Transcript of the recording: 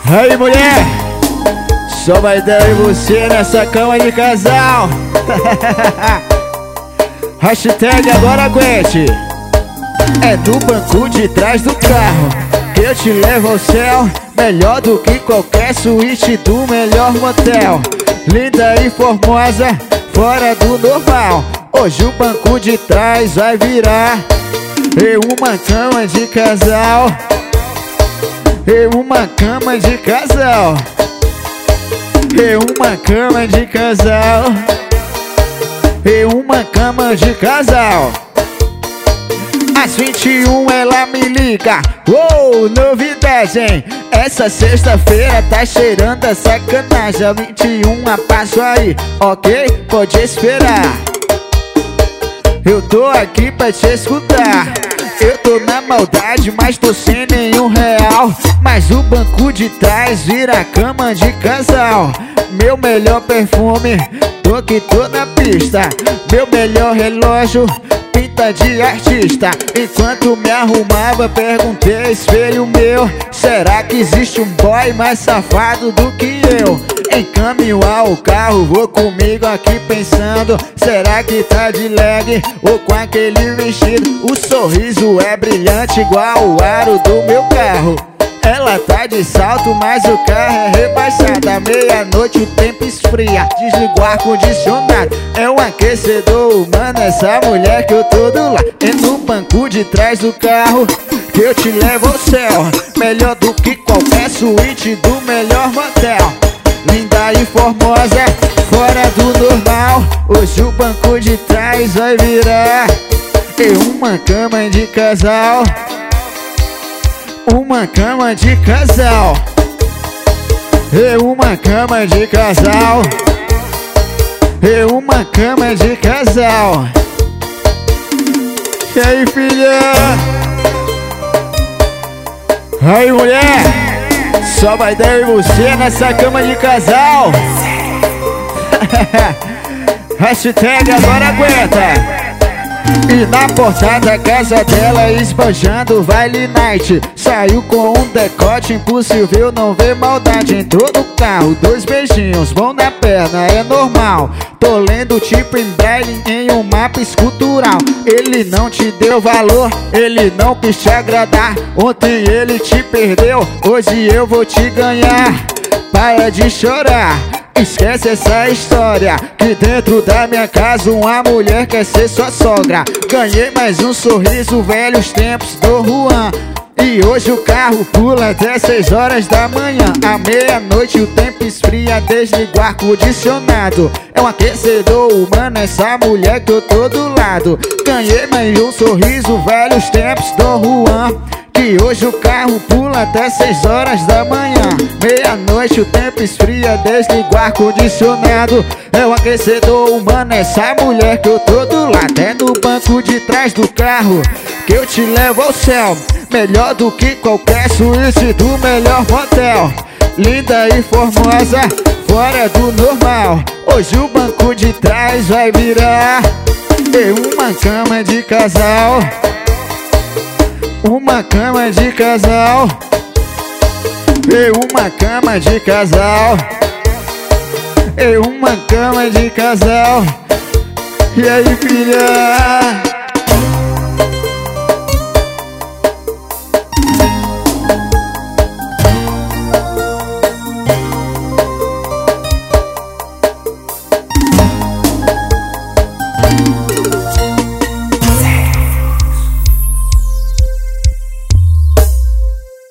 Aí, mulher, só vai dar em você nessa cama de casal. Hashtag agora aguente. É no banco de trás do carro que eu te levo ao céu, melhor do que qualquer suíte do melhor motel. Linda e formosa, fora do normal. Hoje o banco de trás vai virar uma cama de casal. Uma cama de casal. Uma cama de casal. Uma cama de casal. Às 21 ela me liga. Uou, novidade, hein? Essa sexta-feira tá cheirando a sacanagem. A 21 passo aí, ok? Pode esperar. Eu tô aqui pra te escutar. Eu tô na maldade, mas tô sem nenhum real. Mas o banco de trás vira cama de casal. Meu melhor perfume, tô que tô na pista. Meu melhor relógio, pinta de artista. Enquanto me arrumava, perguntei, espelho meu, será que existe um boy mais safado do que eu? Encaminho ao carro, vou comigo aqui pensando, será que tá de leg ou com aquele vestido? O sorriso é brilhante igual o aro do meu carro. Ela tá de salto, mas o carro é rebaixado. À meia-noite o tempo esfria, desligo o ar-condicionado. É um aquecedor humano essa mulher que eu tô do lado. É no banco de trás do carro que eu te levo ao céu, melhor do que qualquer suíte do melhor motel. Linda e formosa, fora do normal. Hoje o banco de trás vai virar uma cama de casal. Uma cama de casal. Uma cama de casal. Uma cama de casal. E aí, filha? Aí, mulher, só vai dar em você nessa cama de casal. Hashtag agora aguenta. E na porta da casa dela esbanjando Vale Night. Saiu com um decote impossível, não vê maldade. Entrou no carro, 2 beijinhos, mão na perna, é normal. Tô lendo tipo em braille em um mapa escultural. Ele não te deu valor, ele não quis te agradar. Ontem ele te perdeu, hoje eu vou te ganhar. Para de chorar, esquece essa história, que dentro da minha casa uma mulher quer ser sua sogra. Ganhei mais um sorriso, velhos tempos do Juan. E hoje o carro pula até 6 horas da manhã. À meia-noite o tempo esfria, desligo o ar-condicionado. É um aquecedor humano essa mulher que eu tô do lado. Ganhei mais um sorriso, velhos tempos do Juan. Que hoje o carro pula até 6 horas da manhã. Meia-noite o tempo esfria, desligo o ar-condicionado. É um aquecedor humano essa mulher que eu tô do lado. É no banco de trás do carro que eu te levo ao céu, melhor do que qualquer suíte do melhor motel. Linda e formosa, fora do normal. Hoje o banco de trás vai virar uma cama de casal. Uma cama de casal. Uma cama de casal. Uma cama de casal. E aí, filha?